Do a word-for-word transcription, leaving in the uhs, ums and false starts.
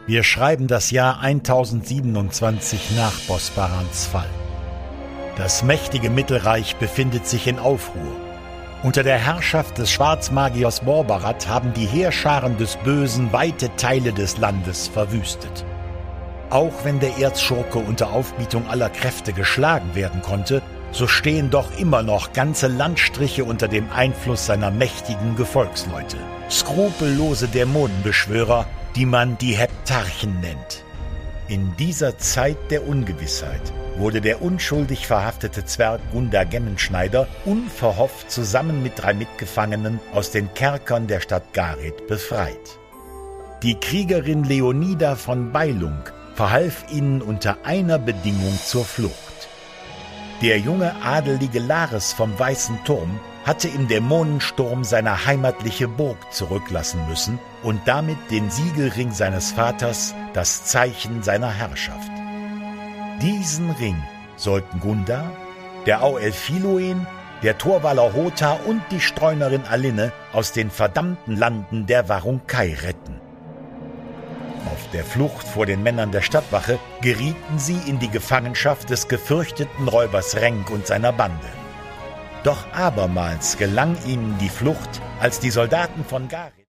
Wir schreiben das Jahr tausendsiebenundzwanzig nach Bosbarans Fall. Das mächtige Mittelreich befindet sich in Aufruhr. Unter der Herrschaft des Schwarzmagiers Borbarat haben die Heerscharen des Bösen weite Teile des Landes verwüstet. Auch wenn der Erzschurke unter Aufbietung aller Kräfte geschlagen werden konnte, so stehen doch immer noch ganze Landstriche unter dem Einfluss seiner mächtigen Gefolgsleute. Skrupellose Dämonenbeschwörer, die man die Heptarchen nennt. In dieser Zeit der Ungewissheit wurde der unschuldig verhaftete Zwerg Gundar Gemmenschneider unverhofft zusammen mit drei Mitgefangenen aus den Kerkern der Stadt Gareth befreit. Die Kriegerin Leonida von Beilung verhalf ihnen unter einer Bedingung zur Flucht. Der junge adelige Lares vom Weißen Turm hatte im Dämonensturm seine heimatliche Burg zurücklassen müssen und damit den Siegelring seines Vaters, das Zeichen seiner Herrschaft. Diesen Ring sollten Gundar, der Auelf Filoen, der Torwaller Hota und die Streunerin Alinne aus den verdammten Landen der Varunkai retten. Auf der Flucht vor den Männern der Stadtwache gerieten sie in die Gefangenschaft des gefürchteten Räubers Renk und seiner Bande. Doch abermals gelang ihnen die Flucht, als die Soldaten von Gareth